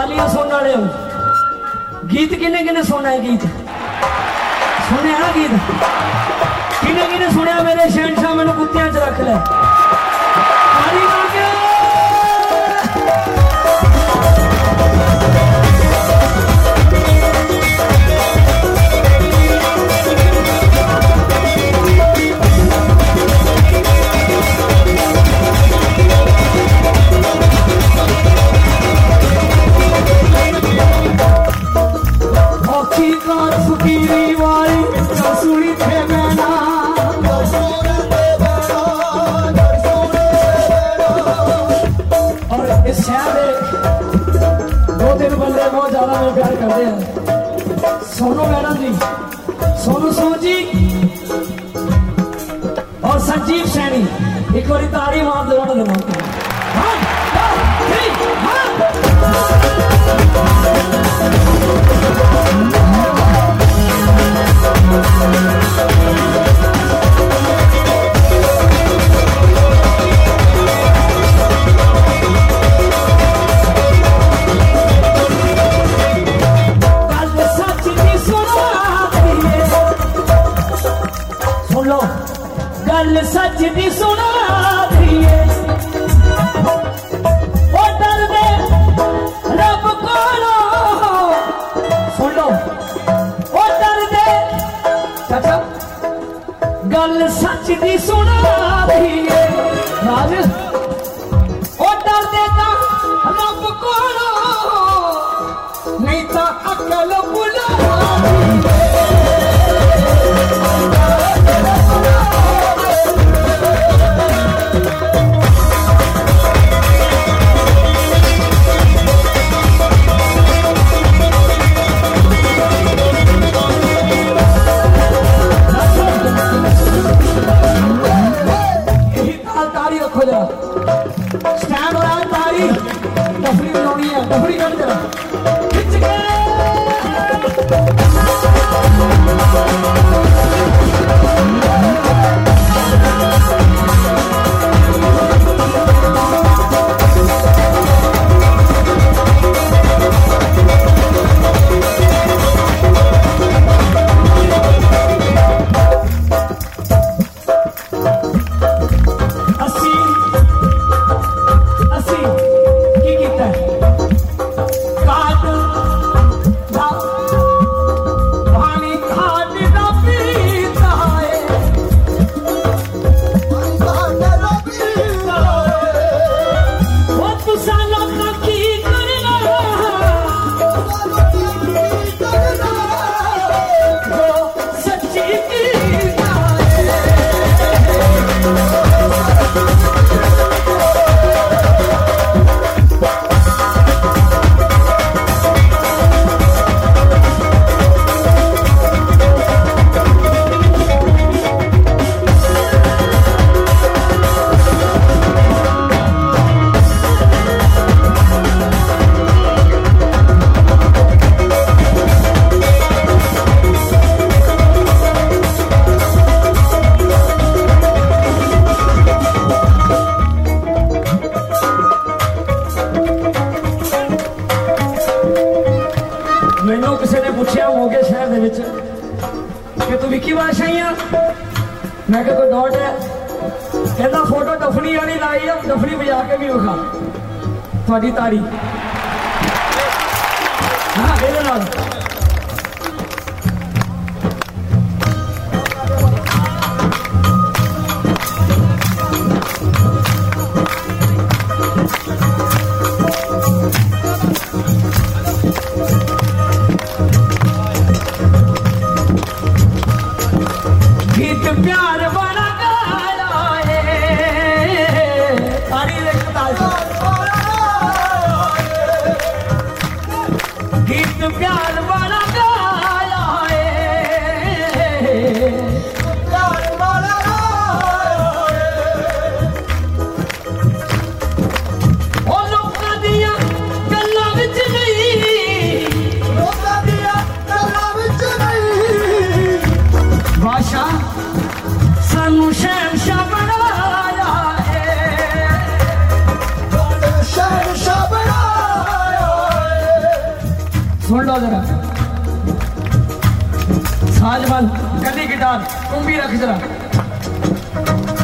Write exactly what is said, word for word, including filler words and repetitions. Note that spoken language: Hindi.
तालियां सुनने वाले हो गीत किने किने सुना है गीत सुने ना गीत किने किने सुनिया मेरे शहनशाह मैंने कुत्तियां च रख ले ताली मार के प्यार करते हैं सोनू मैडम जी सोनू सोन जी और संजीव सैनी एक बार ताड़ी मार दो गल सच दी सुना दिए ओ डर दे रब कोलो सुन लो ओ डर दे चाचा गल सच दी सुना दिए राज ओ डर दे ता रब कोलो नहीं ता अकल बुला स्टैंड हो रहा है तारी डफड़ी बजानी है डफड़ी कर जरा खिंच के मैं कोई डॉट है कहना फोटो डफनी वाली लाई है डफनी बजा के भी विखा थोड़ी तारी हाँ ये नाल गीत प्यार वाला गाया है तारी देखता गीत प्यार वाला गाया है प्यार वाला गाया है ओ लोकां दियां गल्लां विच नहीं लोकां दियां गल्लां विच नहीं भाषा सानू शहनशाह बनाया है शहनशाह बनाया है तबला जरा साज बंद कली गिटार तुम भी रख जरा